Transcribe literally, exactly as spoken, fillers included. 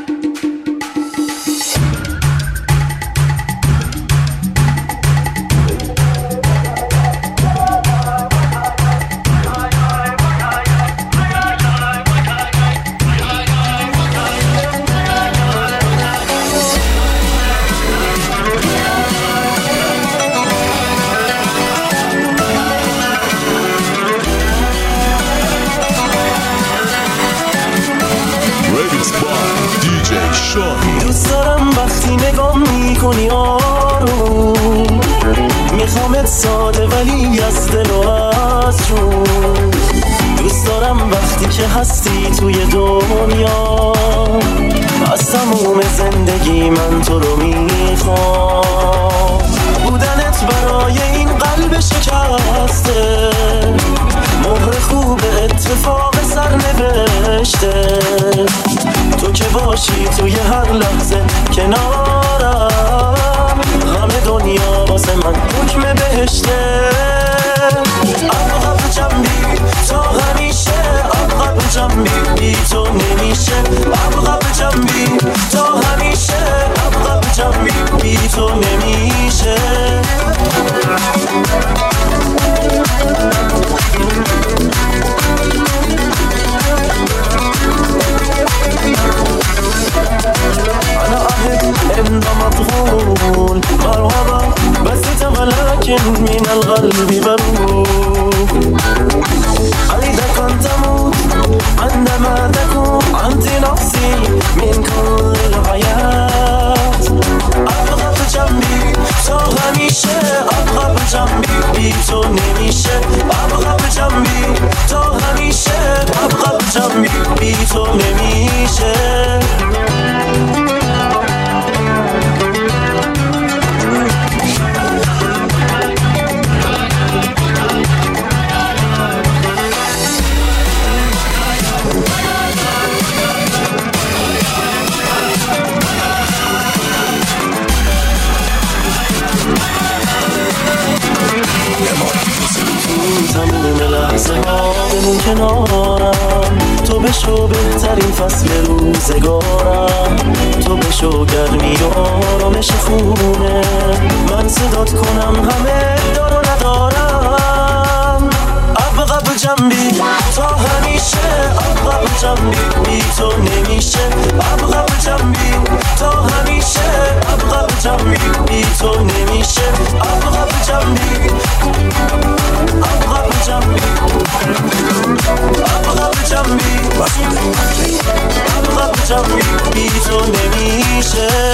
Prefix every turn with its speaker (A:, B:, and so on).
A: دوست دارم وقتی نگام میکنی آروم، میخوامت ساده ولی از دل و از رو. دوست دارم وقتی که هستی توی دنیا، از تموم زندگی من تو رو میخوام. بودنت برای این قلب شکسته مهر خوب اتفاق سر نوشته. تو که باشی توی هر لحظه کنارم، همه دنیا واسه من حکم بهشته. عقب جنبی تا همیشه، عقب جنبی بی تو نمیشه. عقب جنبی تا همیشه، عقب جنبی بی تو نمیشه. أنا أحب إنت مطغول مرحبا بس ولكن من القلب بروح. أريدك أن تموت عندما تكون أنت نفسي من كل الحياة. أبغى جنبي تا همیشه، أبغى جنبي بی تو نمیشه. أبغى جنبی تا همیشه، أبغى جنبی بی تو نمیشه. تموم لحظه ها بمون کنارم، تو بشو بهترین فصل روزگارم. تو بشو گرمی و آرامش خونه، من صدات کنم همه دار و ندارم. عقب جنبی تا همیشه، عقب جنبی بی تو نمیشه. عقب جنبی تا همیشه، عقب جنبی بی تو نمیشه. عقب جنبی، عقب جنبی، عقب جنبی، عقب جنبی بی تو نمیشه.